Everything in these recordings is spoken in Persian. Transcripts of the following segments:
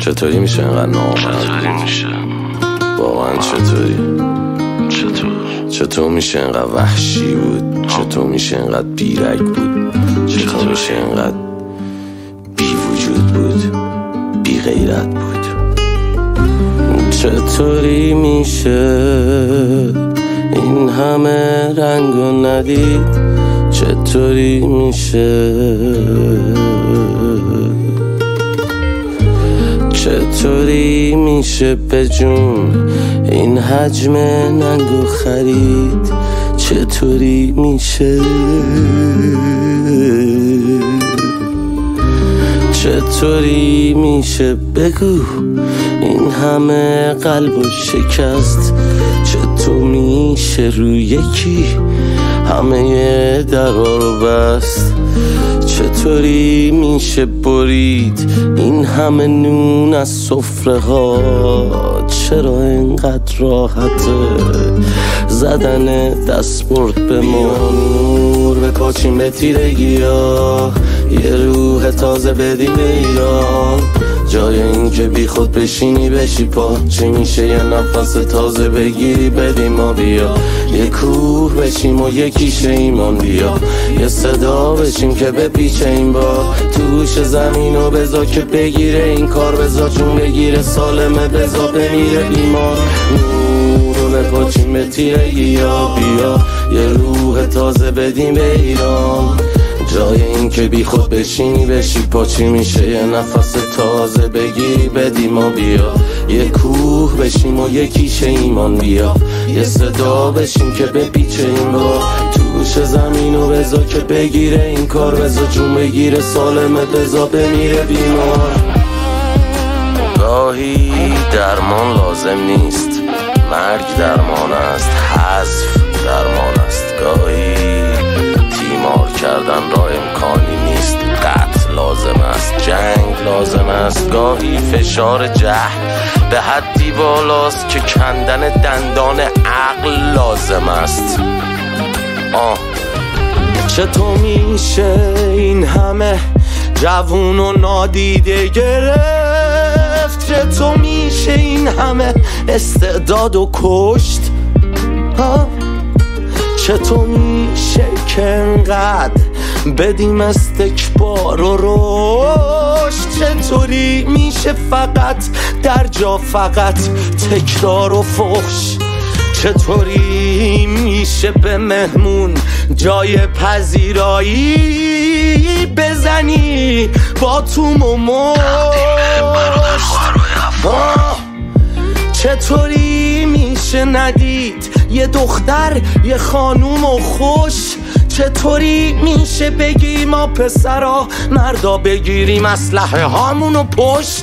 چطوری میشه اینقدر نامرد؟ واقعا چطور میشه اینقدر وحشی بود؟ چطور میشه اینقدر بیرگ بود؟ چطور میشه اینقدر بی وجود بود؟ بی غیرت بود؟ چطوری میشه این همه رنگو ندید؟ چطوری میشه چطوری میشه به جون این حجم ننگو خرید؟ چطوری میشه چطوری میشه بگو این همه قلبو شکست؟ چطور میشه روی یکی همه درها رو بست؟ چطوری میشه برید این همه نون از سفره ها؟ چرا اینقدر راحته زدن دستبرد به ما؟ نور بپاچیم به تیرگی ها، یه روح تازه بدیم به ایران. جای این که بی خود بشینی بشی پا، چی میشه یه نفس تازه بگیری بدیم ما بیا. یه کوه بشیم و یکیش ایمان بیا، یه صدا بشیم که بپیچه این با توش زمین و بزا که بگیره این کار، بزا جون بگیره سالمه بزا بمیره بیمار. نور رو بپاچیم به تیرگی ها، بیا یه روح تازه بدیم به ایران. جای این که بی خود بشینی بشی پا، چی میشه یه نفس تازه بگیری بدی ما بیا. یه کوه بشیم و یکیش ایمان بیا، یه صدا بشیم که بپیچه این با توش زمین و بزا که بگیره این کار، بزا جون بگیره سالمه بزا بمیره بیمار. گاهی درمان لازم نیست، مرگ درمان است، حذف درمان است. گاهی تیمار کردن را امکانی نیست، قتل لازم است، جنگ لازم است. گاهی فشار جهل به حدی بالاست که کندن دندان عقل لازم است. چطور میشه این همه جوون و نادیده گرفت؟ چطور میشه این همه استعداد و کشت؟ چطور میشه که انقدر بدیم استکبار و رشد؟ چطوری میشه فقط در جا فقط تکرار و فحش؟ چطوری میشه به مهمون جای پذیرایی بزنی با توم و مشت؟ چطوری میشه ندید یه دختر یه خانوم و خوش؟ چطوری میشه بگی ما پسرا مردا بگیریم اسلحه هامونو پشت؟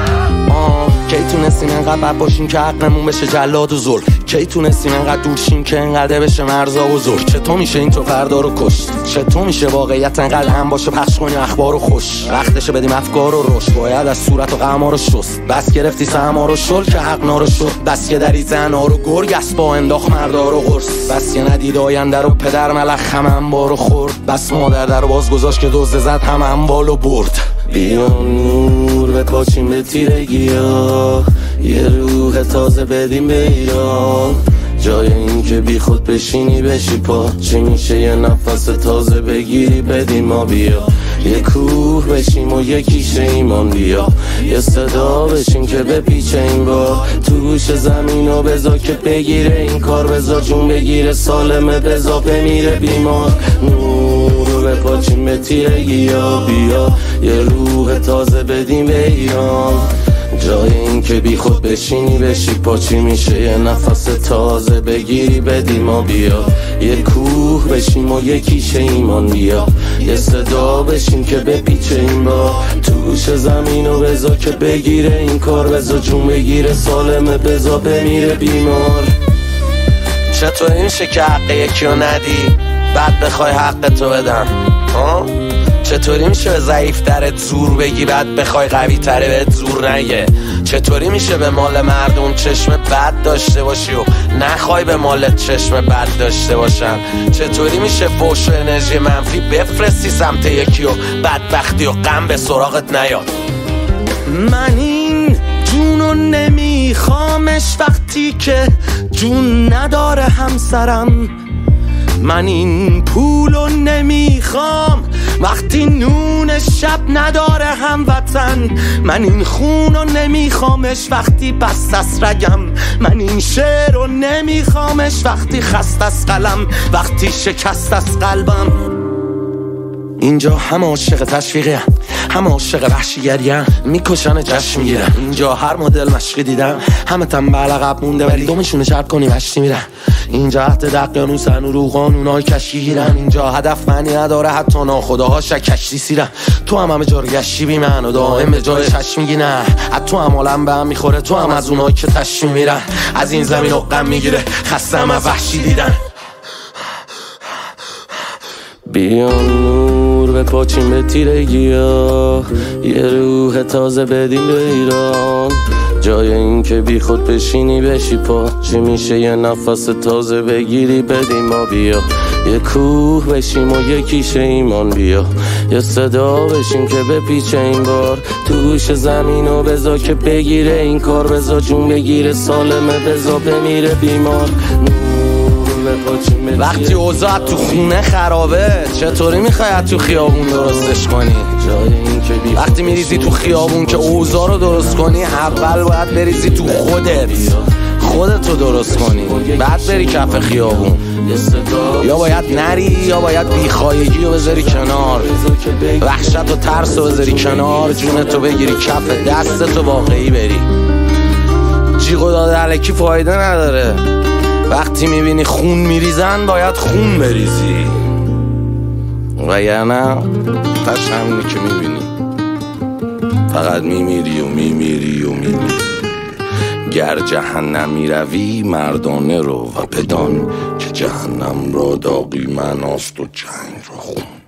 کی تونستیم انقدر بد باشیم که عقلمون بشه جلاد و ظلم؟ کی تونستیم انقدر دورشیم که انقدر بشه مرزا و زور؟ چطور میشه این تو فردا رو کشت؟ چطور میشه واقعیت انقدر هم باشه پخش کنی اخبار و خوش؟ وقتشه بدیم افکار و رشد، باید از صورت و قما رو شست. بس گرفتی سما رو شل که حق نارو شد، بس که دری زنا رو گرگ است با انداخ مردا رو قرص. بس که ندید آینده رو پدر ملخ هم انبارو خورد، بس مادر در باز گذاشت که دزد زد هم انبالو برد. بیا نور بپاچیم به تیرگی ها، یه روح تازه بدیم به ایران. جای این که بی خود بشینی بشی پا، چی میشه یه نفس تازه بگیری بدیم ما بیا. یه کوه بشیم و یکیش ایمان بیا، یه صدا بشیم که بپیچه این با توش زمین و بزا که بگیره این کار، بزا جون بگیره سالمه بزا بمیره بیمار. نور رو بپاچیم به تیرگی ها، بیا یه روح تازه بدیم به ایران. جای این که بی خود بشینی بشی پا، چی میشه یه نفس تازه بگیری بدی ما بیا. یه کوه بشیم و یکیش ایمان بیا، یه صدا بشیم که بپیچه این با توش زمین و بزا که بگیره این کار، بزا جون بگیره سالمه بزا بمیره بیمار. چطور میشه که حق یکی رو ندی بعد بخوای حق تو بدن؟ چطوری میشه به ضعیف ترت زور بگی بعد بخوای قوی تره بهت زور نگه؟ چطوری میشه به مال مردم چشم بد داشته باشی و نخوای به مالت چشم بد داشته باشن؟ چطوری میشه فحش و انرژی منفی بفرستی سمت یکی و بدبختی و غم به سراغت نیاد؟ من این میخوامش وقتی که جون نداره همسرم. من این پولو نمیخوام وقتی نون شب نداره هموطن. من این خونو نمیخوامش وقتی بست از رگم. من این شعرو نمیخوامش وقتی خست از قلم، وقتی شکست از قلبم. اینجا هم عاشق تشویقی هم، هم عاشق وحشیگری هم، میکشن جشن میگیرن. اینجا هر مدل مشقی دیدم، همه تنبل عقب مونده ولی دومشونه شرط کنی وشتی میرن. اینجا حد دقیانوسن و رو قانونای کشی گیرن. اینجا هدف معنی نداره حتی ناخداها شکشتی سیرن. تو هم همه جا گشتی بی من و دائم به جای چشم میگی نه. از تو هم عالم به هم میخوره، تو هم از اونایی که تشمی میرن. از این زمین غم میگیره خستم از وحشی دیدن. بیان نور به پاچیم به تیرگی ها، یه روح تازه بدیم به ایران. جای این که بی خود بشینی بشی پا، چی میشه یه نفس تازه بگیری بدیم ما. بیا یه کوه بشیم و یکیش ایمان، بیا یه صدا بشیم که بپیچه این بار توش زمین و بزا که بگیره این کار. بزا جون بگیره سالمه، بزا بمیره بیمار. وقتی اوضاع تو خونه خرابه چطوری میخوای تو خیابون درستش کنی؟ وقتی میریزی تو خیابون که اوضاع رو درست کنی، اول باید بریزی تو خودتو درست کنی، بعد بری کف خیابون. یا باید نری یا باید بیخایگی رو بذاری کنار، وحشت و ترس رو بذاری کنار، جونتو بگیری کف دستتو واقعی بری. جیغ و داد الکی فایده نداره. وقتی میبینی خون میریزن باید خون بریزی، وگرنه تش همینی که میبینی فقط میمیری و میمیری و میمیری. گر جهنم میروی مردانه رو و بدان که جهنم را داغی مناست و جنگ را خون.